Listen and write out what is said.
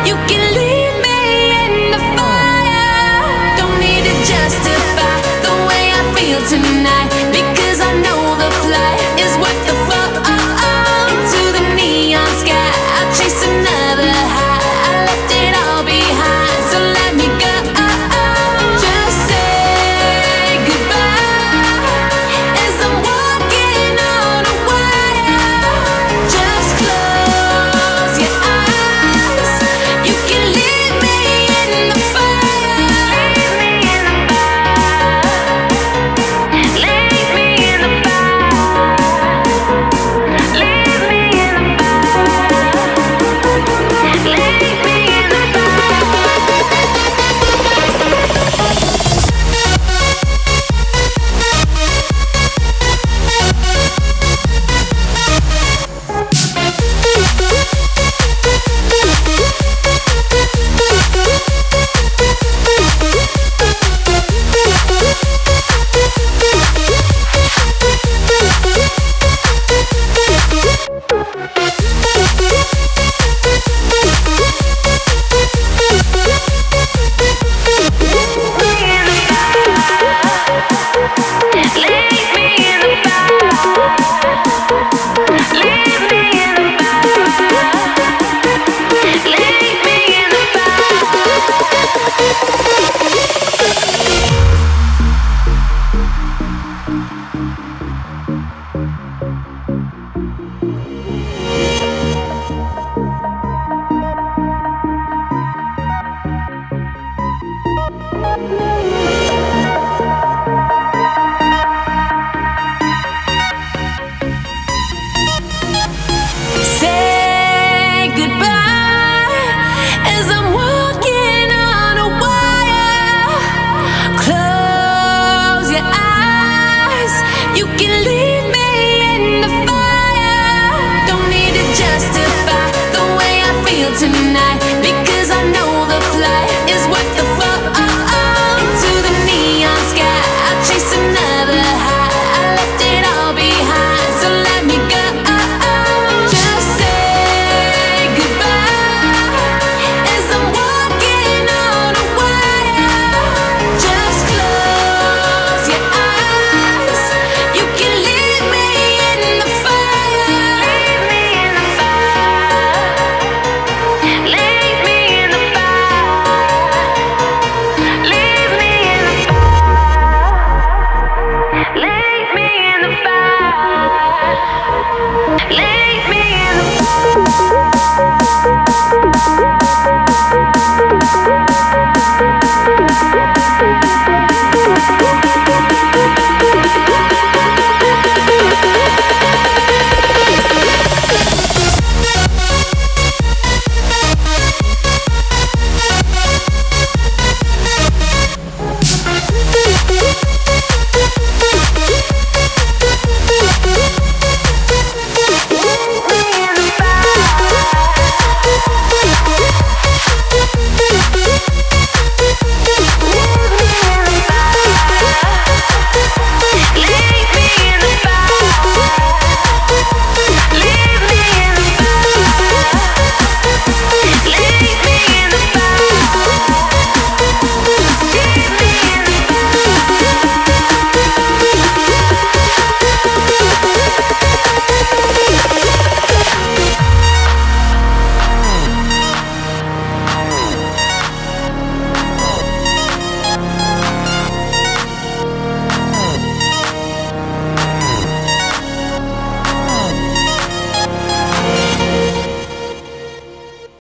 You can leave me in the fire. Don't need to justify the way I feel tonight, because I know the flight is worth the fall. Into the neon sky, I'll chase another high. I left it all behind, so let me go. Just say goodbye as I'm walking on a wire. Just close your eyes. You can leave me in the fire. Leave me in the fire. Leave me in the fire. Leave me in the fire. Leave me in the fire. Leave me in the fire. Leave me in the fire. Leave me in the Say goodbye